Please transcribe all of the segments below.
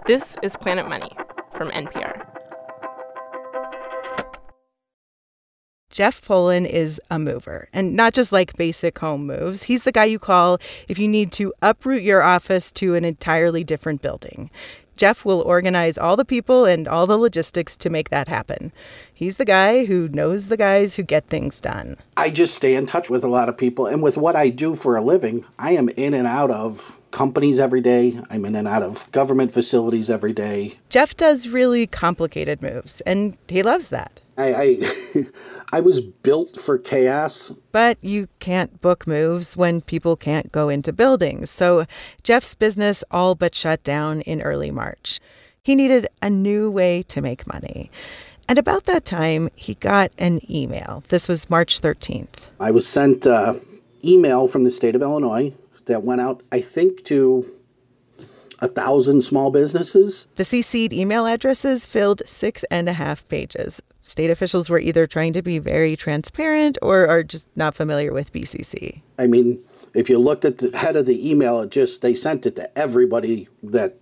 This is Planet Money from NPR. Jeff Polen is a mover, and not just like basic home moves. He's the guy you call if you need to uproot your office to an entirely different building. Jeff will organize all the people and all the logistics to make that happen. He's the guy who knows the guys who get things done. I just stay in touch with a lot of people, and with what I do for a living, I am in and out of companies every day. I'm in and out of government facilities every day. Jeff does really complicated moves, and he loves that. I was built for chaos. But you can't book moves when people can't go into buildings. So Jeff's business all but shut down in early March. He needed a new way to make money. And about that time, he got an email. This was March 13th. I was sent an email from the state of Illinois that went out, I think, to 1,000 small businesses. The CC'd email addresses filled 6.5 pages. State officials were either trying to be very transparent or are just not familiar with BCC. I mean, if you looked at the head of the email, they sent it to everybody that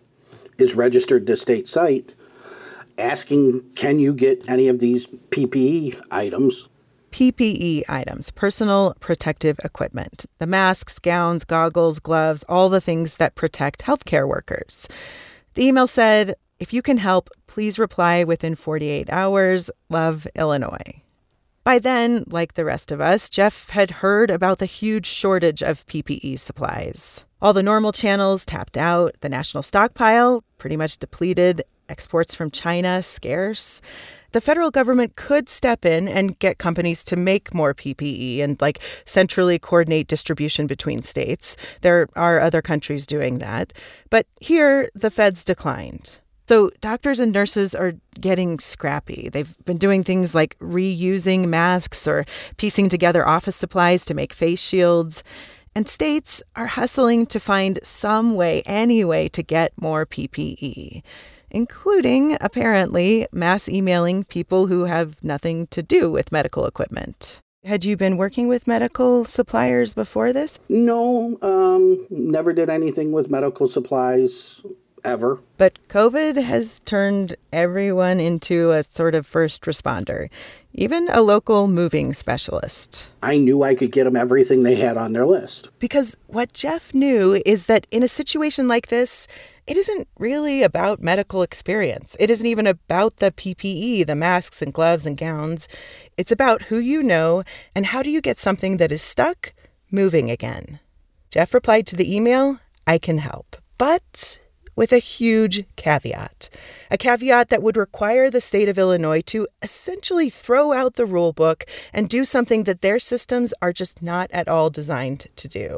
is registered to state site, asking, can you get any of these PPE items? PPE items, personal protective equipment, the masks, gowns, goggles, gloves, all the things that protect healthcare workers. The email said, if you can help, please reply within 48 hours. Love, Illinois. By then, like the rest of us, Jeff had heard about the huge shortage of PPE supplies. All the normal channels tapped out, the national stockpile pretty much depleted, exports from China scarce. The federal government could step in and get companies to make more PPE and centrally coordinate distribution between states. There are other countries doing that. But here, the feds declined. So doctors and nurses are getting scrappy. They've been doing things like reusing masks or piecing together office supplies to make face shields. And states are hustling to find some way, any way, to get more PPE, including, apparently, mass emailing people who have nothing to do with medical equipment. Had you been working with medical suppliers before this? No, never did anything with medical supplies. Ever. But COVID has turned everyone into a sort of first responder, even a local moving specialist. I knew I could get them everything they had on their list. Because what Jeff knew is that in a situation like this, it isn't really about medical experience. It isn't even about the PPE, the masks and gloves and gowns. It's about who you know and how do you get something that is stuck moving again. Jeff replied to the email, I can help. But with a huge caveat. A caveat that would require the state of Illinois to essentially throw out the rule book and do something that their systems are just not at all designed to do.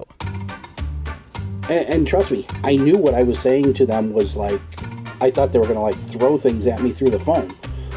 And trust me, I knew what I was saying to them was I thought they were going to throw things at me through the phone.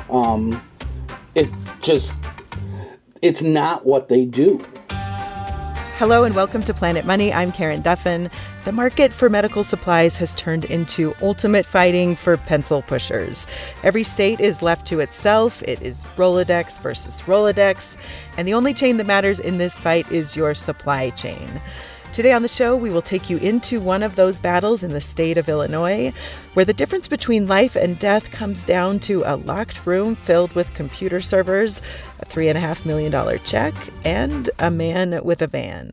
It's not what they do. Hello and welcome to Planet Money. I'm Karen Duffin. The market for medical supplies has turned into ultimate fighting for pencil pushers. Every state is left to itself. It is Rolodex versus Rolodex. And the only chain that matters in this fight is your supply chain. Today on the show, we will take you into one of those battles in the state of Illinois, where the difference between life and death comes down to a locked room filled with computer servers, a $3.5 million check, and a man with a van.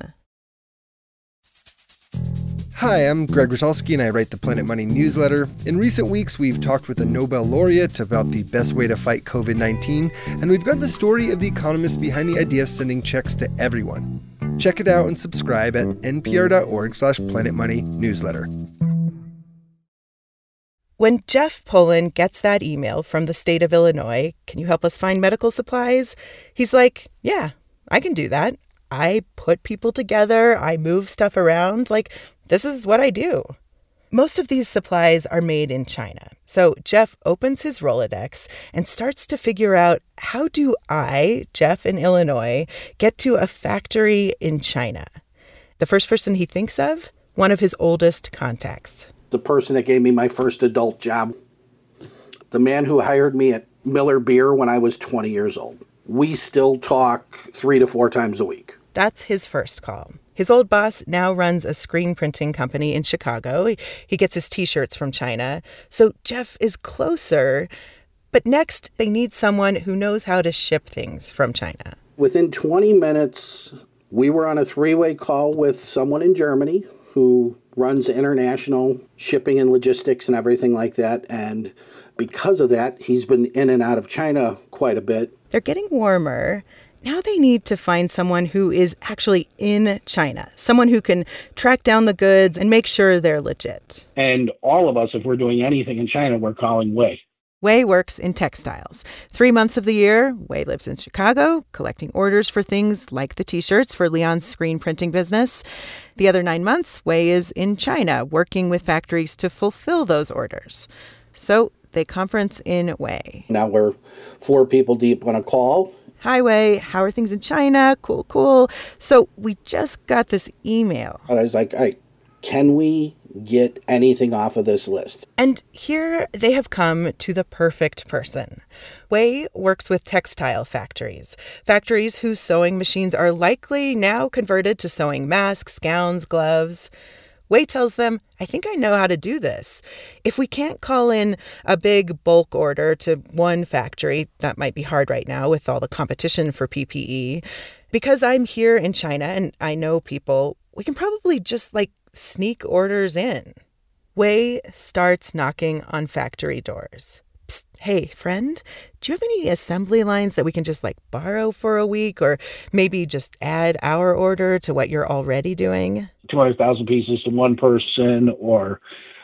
Hi, I'm Greg Rosalsky, and I write the Planet Money newsletter. In recent weeks, we've talked with a Nobel laureate about the best way to fight COVID-19, and we've got the story of the economist behind the idea of sending checks to everyone. Check it out and subscribe at npr.org/planetmoneynewsletter. When Jeff Polen gets that email from the state of Illinois, can you help us find medical supplies? He's like, yeah, I can do that. I put people together. I move stuff around. This is what I do. Most of these supplies are made in China. So Jeff opens his Rolodex and starts to figure out, how do I, Jeff in Illinois, get to a factory in China? The first person he thinks of, one of his oldest contacts. The person that gave me my first adult job. The man who hired me at Miller Beer when I was 20 years old. We still talk 3 to 4 times a week. That's his first call. His old boss now runs a screen printing company in Chicago. He gets his T-shirts from China. So Jeff is closer. But next, they need someone who knows how to ship things from China. Within 20 minutes, we were on a three-way call with someone in Germany who runs international shipping and logistics and everything like that. And because of that, he's been in and out of China quite a bit. They're getting warmer. Now they need to find someone who is actually in China, someone who can track down the goods and make sure they're legit. And all of us, if we're doing anything in China, we're calling Wei. Wei works in textiles. 3 months of the year, Wei lives in Chicago, collecting orders for things like the T-shirts for Leon's screen printing business. The other 9 months, Wei is in China, working with factories to fulfill those orders. So they conference in Wei. Now we're 4 people deep on a call. Hi, Wei. How are things in China? Cool. So we just got this email. And I was like, all right, can we get anything off of this list? And here they have come to the perfect person. Wei works with textile factories whose sewing machines are likely now converted to sewing masks, gowns, gloves. Wei tells them, I think I know how to do this. If we can't call in a big bulk order to one factory, that might be hard right now with all the competition for PPE. Because I'm here in China and I know people, we can probably just sneak orders in. Wei starts knocking on factory doors. Psst, hey, friend, do you have any assembly lines that we can just borrow for a week or maybe just add our order to what you're already doing? 200,000 pieces to one person or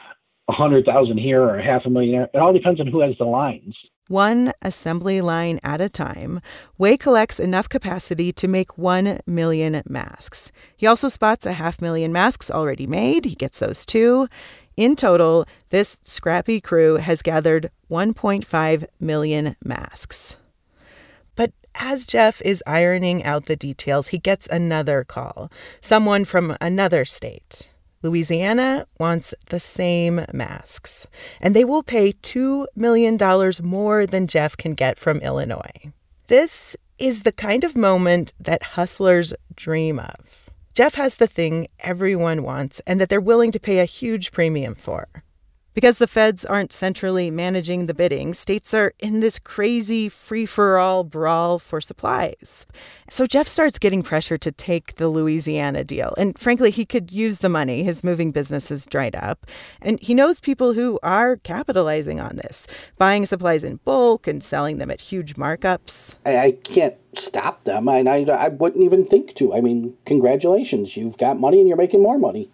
100,000 here or 500,000. It all depends on who has the lines. One assembly line at a time, Wei collects enough capacity to make 1 million masks. He also spots 500,000 masks already made. He gets those too. In total, this scrappy crew has gathered 1.5 million masks. But as Jeff is ironing out the details, he gets another call. Someone from another state. Louisiana wants the same masks, and they will pay $2 million more than Jeff can get from Illinois. This is the kind of moment that hustlers dream of. Jeff has the thing everyone wants and that they're willing to pay a huge premium for. Because the feds aren't centrally managing the bidding, states are in this crazy free-for-all brawl for supplies. So Jeff starts getting pressure to take the Louisiana deal. And frankly, he could use the money. His moving business has dried up. And he knows people who are capitalizing on this, buying supplies in bulk and selling them at huge markups. I can't stop them. I wouldn't even think to. I mean, congratulations. You've got money and you're making more money.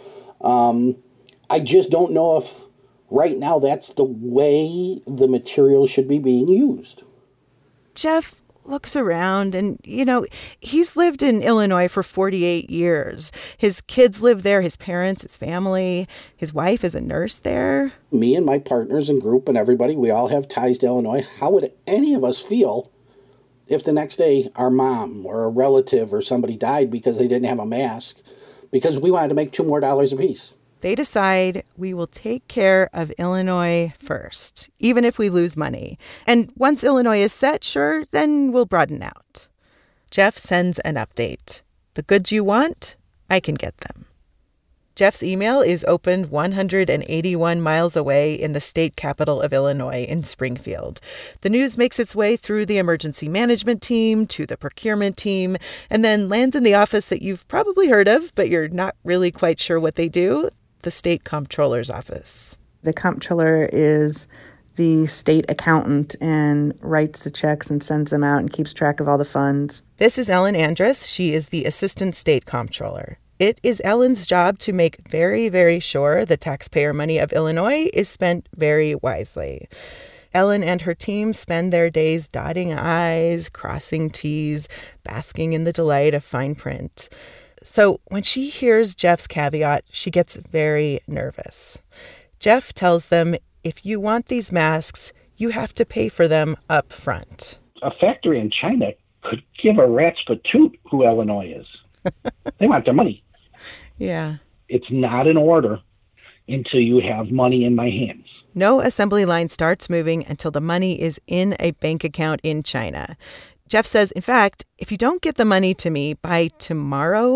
I just don't know if right now that's the way the materials should be being used. Jeff looks around and, he's lived in Illinois for 48 years. His kids live there, his parents, his family. His wife is a nurse there. Me and my partners and group and everybody, we all have ties to Illinois. How would any of us feel if the next day our mom or a relative or somebody died because they didn't have a mask because we wanted to make $2 more a piece? They decide we will take care of Illinois first, even if we lose money. And once Illinois is set, sure, then we'll broaden out. Jeff sends an update. The goods you want, I can get them. Jeff's email is opened 181 miles away in the state capital of Illinois in Springfield. The news makes its way through the emergency management team to the procurement team and then lands in the office that you've probably heard of, but you're not really quite sure what they do, the state comptroller's office. The comptroller is the state accountant and writes the checks and sends them out and keeps track of all the funds. This is Ellen Andrus. She is the assistant state comptroller. It is Ellen's job to make very, very sure the taxpayer money of Illinois is spent very wisely. Ellen and her team spend their days dotting I's, crossing T's, basking in the delight of fine print. So when she hears Jeff's caveat, she gets very nervous. Jeff tells them, if you want these masks, you have to pay for them up front. A factory in China could give a rat's patoot who Illinois is. They want their money. Yeah. It's not an order until you have money in my hands. No assembly line starts moving until the money is in a bank account in China. Jeff says, in fact, if you don't get the money to me by tomorrow,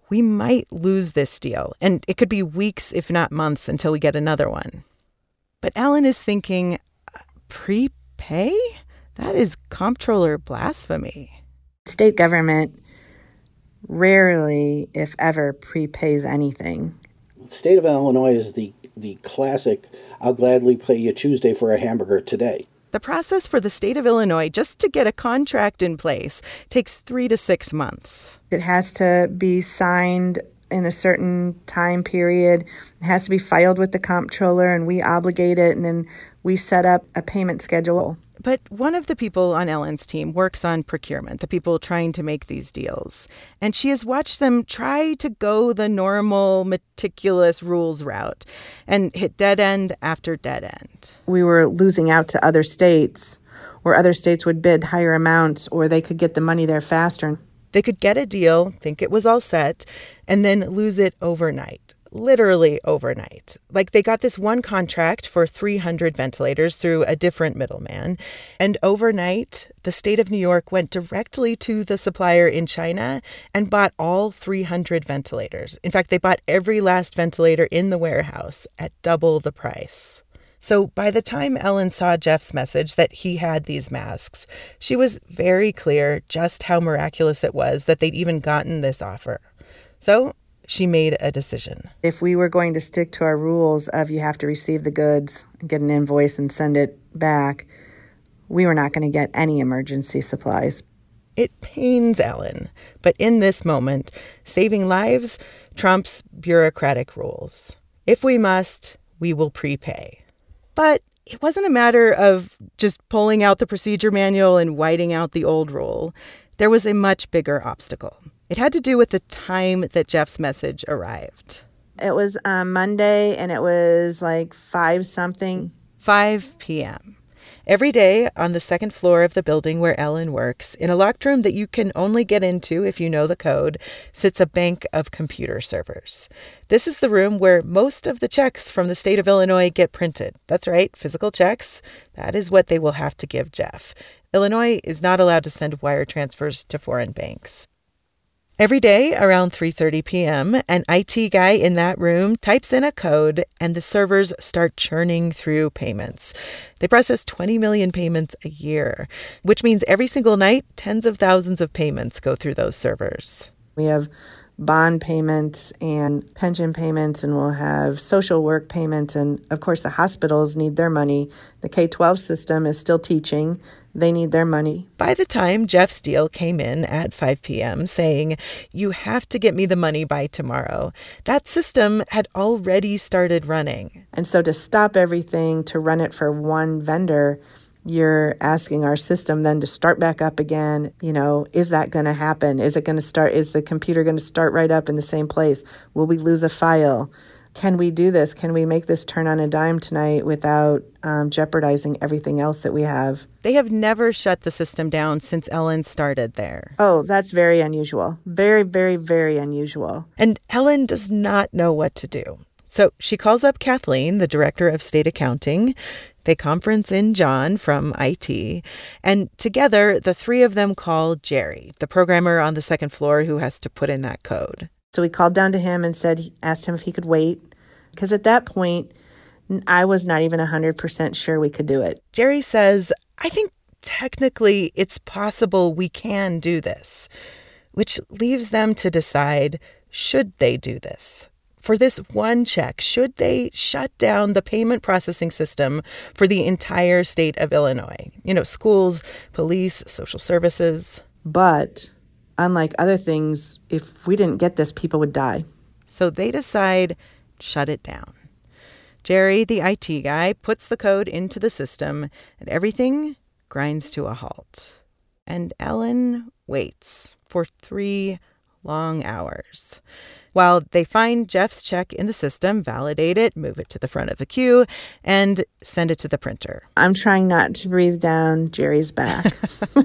we might lose this deal, and it could be weeks, if not months, until we get another one. But Ellen is thinking, prepay? That is comptroller blasphemy. State government rarely, if ever, prepays anything. The state of Illinois is the classic, I'll gladly pay you Tuesday for a hamburger today. The process for the state of Illinois just to get a contract in place takes 3 to 6 months. It has to be signed in a certain time period. It has to be filed with the comptroller, and we obligate it, and then we set up a payment schedule. But one of the people on Ellen's team works on procurement, the people trying to make these deals. And she has watched them try to go the normal, meticulous rules route and hit dead end after dead end. We were losing out to other states, or other states would bid higher amounts, or they could get the money there faster. They could get a deal, think it was all set, and then lose it overnight. Literally overnight. Like they got this one contract for 300 ventilators through a different middleman. And overnight, the state of New York went directly to the supplier in China and bought all 300 ventilators. In fact, they bought every last ventilator in the warehouse at double the price. So by the time Ellen saw Jeff's message that he had these masks, she was very clear just how miraculous it was that they'd even gotten this offer. So she made a decision. If we were going to stick to our rules of you have to receive the goods, get an invoice, and send it back, we were not going to get any emergency supplies. It pains Ellen, but in this moment, saving lives trumps bureaucratic rules. If we must, we will prepay. But it wasn't a matter of just pulling out the procedure manual and whiting out the old rule. There was a much bigger obstacle. It had to do with the time that Jeff's message arrived. It was Monday, and it was like 5-something. 5 p.m. Every day on the second floor of the building where Ellen works, in a locked room that you can only get into if you know the code, sits a bank of computer servers. This is the room where most of the checks from the state of Illinois get printed. That's right, physical checks. That is what they will have to give Jeff. Illinois is not allowed to send wire transfers to foreign banks. Every day around 3:30 p.m., an IT guy in that room types in a code and the servers start churning through payments. They process 20 million payments a year, which means every single night, tens of thousands of payments go through those servers. We have bond payments and pension payments, and we'll have social work payments. And of course, the hospitals need their money. The K-12 system is still teaching. They need their money. By the time Jeff's deal came in at 5 p.m. saying, you have to get me the money by tomorrow, that system had already started running. And so to stop everything, to run it for one vendor, you're asking our system then to start back up again. You know, is that going to happen? Is it going to start? Is the computer going to start right up in the same place? Will we lose a file? Can we do this? Can we make this turn on a dime tonight without jeopardizing everything else that we have? They have never shut the system down since Ellen started there. Oh, that's very unusual. Very, very, very unusual. And Ellen does not know what to do. So she calls up Kathleen, the director of state accounting. They conference in John from IT. And together, the three of them call Jerry, the programmer on the second floor who has to put in that code. So we called down to him and asked him if he could wait. Because at that point, I was not even 100% sure we could do it. Jerry says, I think technically it's possible we can do this, which leaves them to decide, should they do this? For this one check, should they shut down the payment processing system for the entire state of Illinois? You know, schools, police, social services. But unlike other things, if we didn't get this, people would die. So they decide, shut it down. Jerry, the IT guy, puts the code into the system, and everything grinds to a halt. And Ellen waits for 3 long hours while they find Jeff's check in the system, validate it, move it to the front of the queue, and send it to the printer. I'm trying not to breathe down Jerry's back.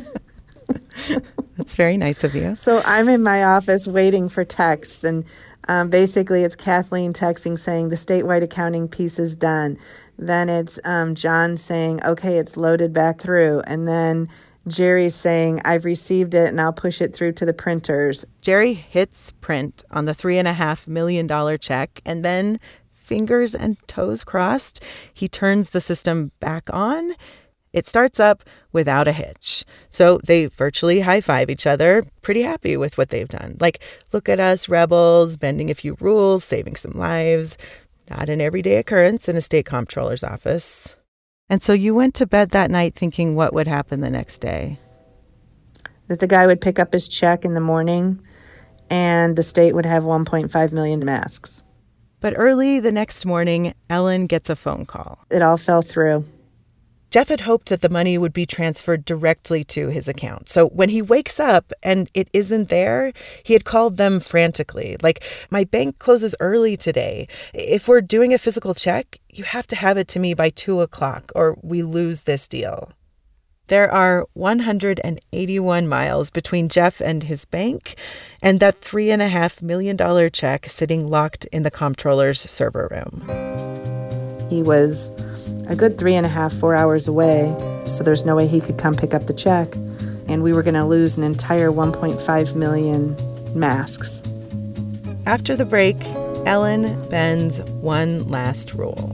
That's very nice of you. So I'm in my office waiting for text, and basically it's Kathleen texting saying the statewide accounting piece is done. Then it's John saying, okay, it's loaded back through. And then Jerry's saying, I've received it and I'll push it through to the printers. Jerry hits print on the $3.5 million check, and then, fingers and toes crossed, he turns the system back on. It starts up without a hitch. So they virtually high-five each other, pretty happy with what they've done. Like, look at us, rebels, bending a few rules, saving some lives. Not an everyday occurrence in a state comptroller's office. And so you went to bed that night thinking what would happen the next day? That the guy would pick up his check in the morning and the state would have 1.5 million masks. But early the next morning, Ellen gets a phone call. It all fell through. Jeff had hoped that the money would be transferred directly to his account. So when he wakes up and it isn't there, he had called them frantically. Like, my bank closes early today. If we're doing a physical check, you have to have it to me by 2 o'clock or we lose this deal. There are 181 miles between Jeff and his bank and that $3.5 million check sitting locked in the comptroller's server room. He was a good 3.5-4 hours away, so there's no way he could come pick up the check. And we were going to lose an entire 1.5 million masks. After the break, Ellen bends one last rule.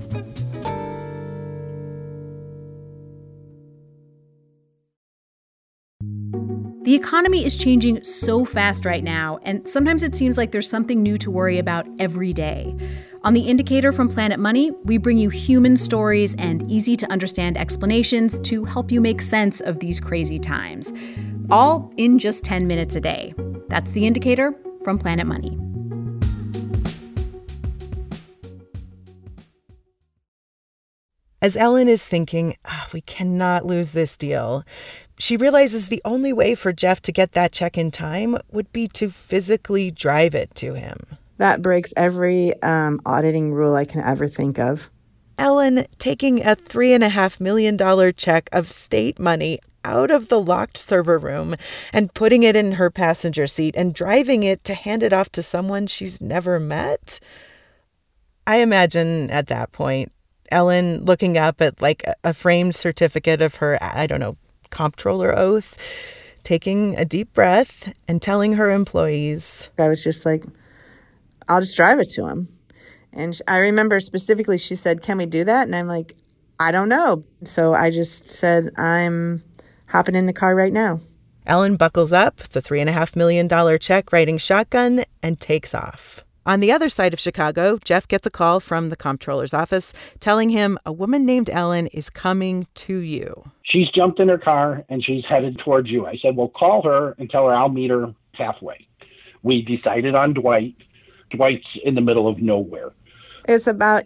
The economy is changing so fast right now, and sometimes it seems like there's something new to worry about every day. On The Indicator from Planet Money, we bring you human stories and easy-to-understand explanations to help you make sense of these crazy times. All in just 10 minutes a day. That's The Indicator from Planet Money. As Ellen is thinking, we cannot lose this deal, she realizes the only way for Jeff to get that check in time would be to physically drive it to him. That breaks every auditing rule I can ever think of. Ellen taking a $3.5 million check of state money out of the locked server room and putting it in her passenger seat and driving it to hand it off to someone she's never met. I imagine at that point, Ellen looking up at like a framed certificate of her, comptroller oath, taking a deep breath and telling her employees. I was just like, I'll just drive it to him. And I remember specifically she said, can we do that? And I'm like, I don't know. So I just said, I'm hopping in the car right now. Ellen buckles up, the $3.5 million check riding shotgun, and takes off. On the other side of Chicago, Jeff gets a call from the comptroller's office telling him a woman named Ellen is coming to you. She's jumped in her car and she's headed towards you. I said, well, call her and tell her I'll meet her halfway. We decided on Dwight. Dwight's in the middle of nowhere. It's about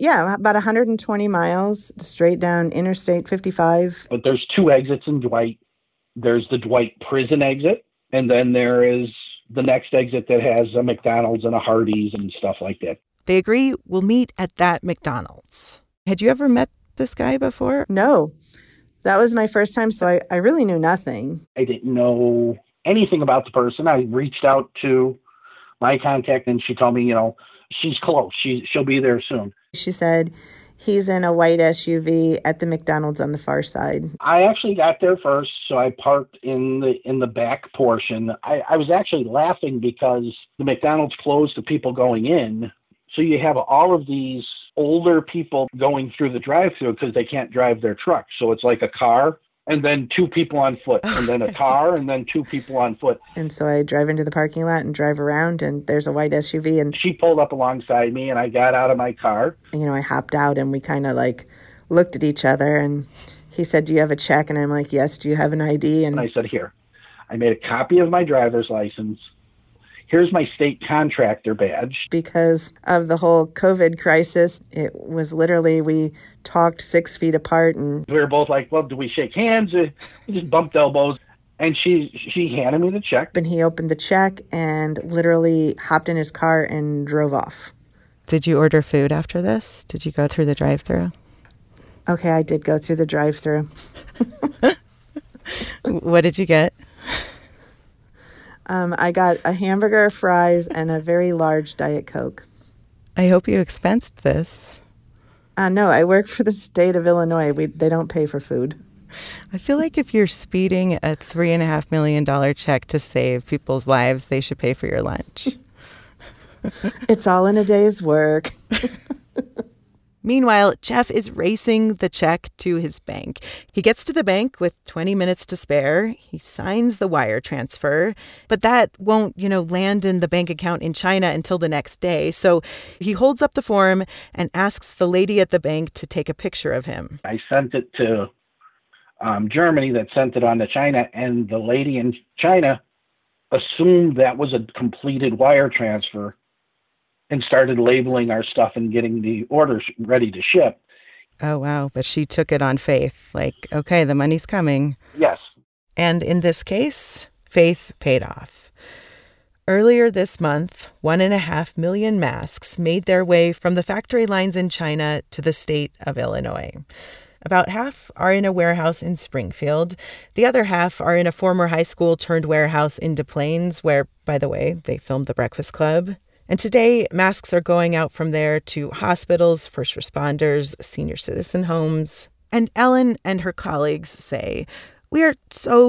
120 miles straight down Interstate 55. But there's 2 exits in Dwight. There's the Dwight prison exit, and then there is the next exit that has a McDonald's and a Hardee's and stuff like that. They agree we'll meet at that McDonald's. Had you ever met this guy before? No. That was my first time, so I really knew nothing. I didn't know anything about the person. I reached out to my contact, and she told me, she's close. She'll be there soon. She said he's in a white SUV at the McDonald's on the far side. I actually got there first, so I parked in the back portion. I was actually laughing because the McDonald's closed to people going in, so you have all of these older people going through the drive-thru because they can't drive their truck. So it's like a car and then 2 people on foot, and then a car and then 2 people on foot. And so I drive into the parking lot and drive around, and there's a white SUV. And she pulled up alongside me, and I got out of my car. I hopped out, and we kind of looked at each other, and he said, do you have a check? And I'm like, yes. Do you have an ID? And I said, here. I made a copy of my driver's license. Here's my state contractor badge. Because of the whole COVID crisis, it was literally, we talked 6 feet apart. And we were both like, well, do we shake hands? We just bumped elbows. And she handed me the check. And he opened the check and literally hopped in his car and drove off. Did you order food after this? Did you go through the drive-thru? Okay, I did go through the drive-thru. What did you get? I got a hamburger, fries, and a very large Diet Coke. I hope you expensed this. No, I work for the state of Illinois. They don't pay for food. I feel like if you're speeding a $3.5 million check to save people's lives, they should pay for your lunch. It's all in a day's work. Meanwhile, Jeff is racing the check to his bank. He gets to the bank with 20 minutes to spare. He signs the wire transfer, but that won't, land in the bank account in China until the next day. So he holds up the form and asks the lady at the bank to take a picture of him. I sent it to Germany, that sent it on to China, and the lady in China assumed that was a completed wire transfer and started labeling our stuff and getting the orders ready to ship. Oh, wow. But she took it on faith. Like, okay, the money's coming. Yes. And in this case, faith paid off. Earlier this month, 1.5 million masks made their way from the factory lines in China to the state of Illinois. About half are in a warehouse in Springfield. The other half are in a former high school turned warehouse in Des Plaines, where, by the way, they filmed The Breakfast Club. And today, masks are going out from there to hospitals, first responders, senior citizen homes. And Ellen and her colleagues say, we are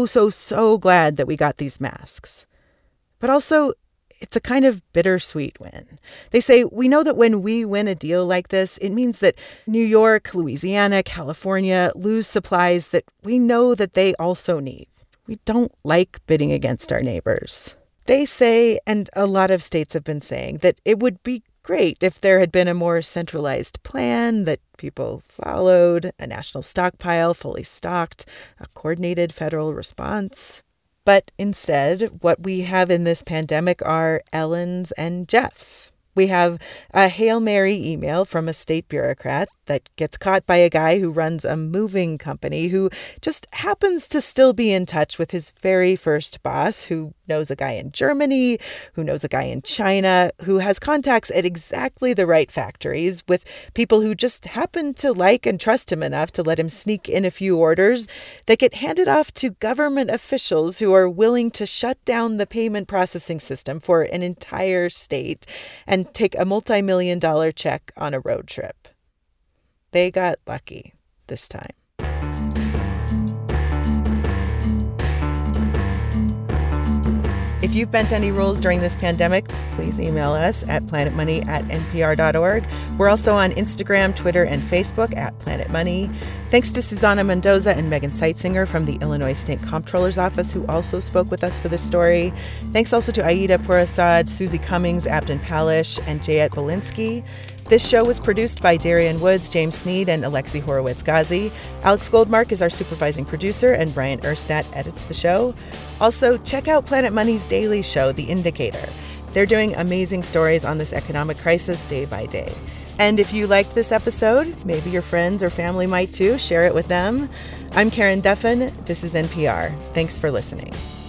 so glad that we got these masks. But also, it's a kind of bittersweet win. They say, we know that when we win a deal like this, it means that New York, Louisiana, California lose supplies that we know that they also need. We don't like bidding against our neighbors. They say, and a lot of states have been saying, that it would be great if there had been a more centralized plan that people followed, a national stockpile fully stocked, a coordinated federal response. But instead, what we have in this pandemic are Ellens and Jeffs. We have a Hail Mary email from a state bureaucrat that gets caught by a guy who runs a moving company who just happens to still be in touch with his very first boss, who knows a guy in Germany, who knows a guy in China, who has contacts at exactly the right factories with people who just happen to like and trust him enough to let him sneak in a few orders that get handed off to government officials who are willing to shut down the payment processing system for an entire state and take a multi-million-dollar check on a road trip. They got lucky this time. If you've bent any rules during this pandemic, please email us at planetmoney@npr.org. We're also on Instagram, Twitter, and Facebook at Planet Money. Thanks to Susana Mendoza and Megan Seitzinger from the Illinois State Comptroller's Office, who also spoke with us for this story. Thanks also to Aida Purasad, Susie Cummings, Abdon Palish, and Jayet Belinsky. This show was produced by Darian Woods, James Sneed, and Alexi Horowitz-Ghazi. Alex Goldmark is our supervising producer, and Brian Erstadt edits the show. Also, check out Planet Money's daily show, The Indicator. They're doing amazing stories on this economic crisis day by day. And if you liked this episode, maybe your friends or family might too, share it with them. I'm Karen Duffin. This is NPR. Thanks for listening.